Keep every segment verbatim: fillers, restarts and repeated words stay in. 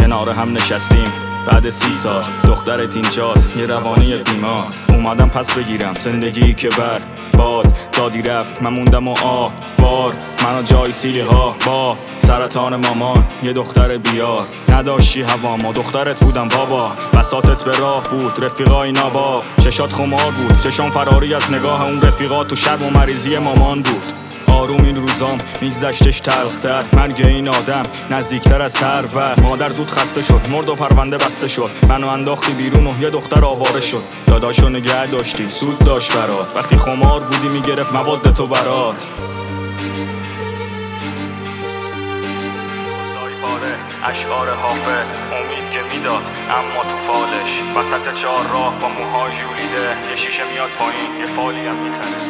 کنار هم نشستیم بعد سی سال. دخترت اینجاست یه روانی بیمار. اومدم پس بگیرم زندگی که بر باد دادی رفت، من موندم و آه بار منو جای سیلی ها با سرطان مامان. یه دختر بیار نداشتی هوامو، دخترت بودم بابا. بساطت به راه بود رفیقای نابا، چشات خمار بود چشام فراری از نگاه اون رفیقا. تو شرم و مریضی مامان بود. آروم این روزام میگذشتش تلختر، مرگ این آدم نزدیکتر از هر وقت. مادر زود خسته شد مرد و پرونده بسته شد، منو انداختی بیرون و یه دختر آواره شد. داداشو نگه داشتی سود داشت برات، وقتی خمار بودی میگرفت مواد تو برات. اشعار حافظ امید که میداد اما تو فالش. وسط چهار راه با موهای ژولیده، یه شیشه میاد پایین یه فالی هم میخره.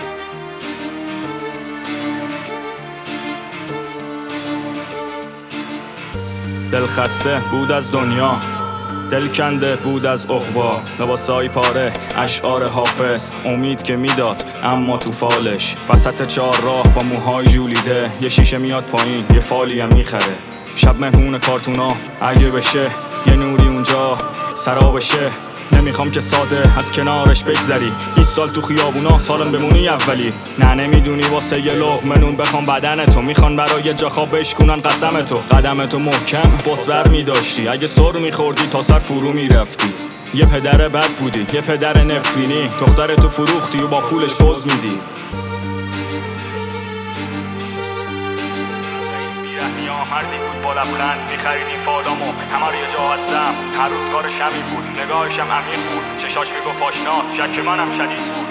دل خسته بود از دنیا، دل کنده بود از عقبا. لباسای پاره اشعار حافظ امید که میداد اما تو فالش. وسط چهار راه با موهای ژولیده، یه شیشه میاد پایین یه فالی هم میخره. شب مهمون کارتونا اگه بشه یه نوری اونجا سرابشه. نمیخوام که ساده از کنارش بگذری، بیست سال تو خیابونا سالم بمونی اولی. نه نمیدونی واسه یه لقمه نون بخوام بدن تو، میخوان برای جا خواب بشکنن قسم تو. قدم تو محکم بسبر میداشتی، اگه سر میخوردی تا سر فرو میرفتی. یه پدر بد بودی یه پدر نفرینی، دختر تو فروختی و با پولش پوز میدی. مردی بود با لبخند میخریدیم فالامو، همه رو یه جا هستم. هر روز کارش همین بود، نگاهشم عمیق بود، چشاش میگفت آشناس، شک منم شدید بود.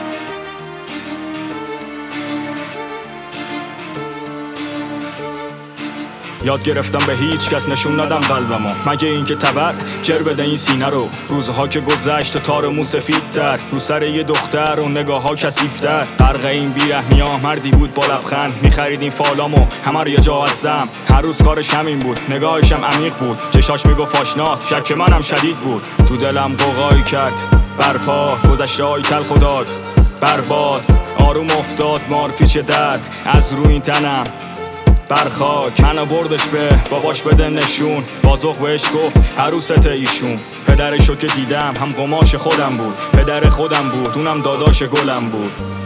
یاد گرفتم به هیچ کس نشون ندم قلبمو، مگه این که تبر جر بده این سینه رو. روزها که گذشت تار مو سفیدتر، رو سر یه دختر و نگاه ها کثیف‌تر. غرق این بیرحمیا مردی بود با لبخند میخریدیم فالامو، همه رو یه جا هستم. هر روز کارش همین بود، نگاهشم عمیق بود، چشاش میگفت آشناس، شک منم شدید بود. تو دلم قوقایی کرد برپا، گذشته های تلخ و داد برباد. آروم افتاد مار پیچ درد از روی این تنم بر خاک. منو بردش به باباش بده نشون، بازوق بهش گفت عروست ایشون. پدرشو که دیدم هم قماش خودم بود، پدر خودم بود اونم داداش گلم بود.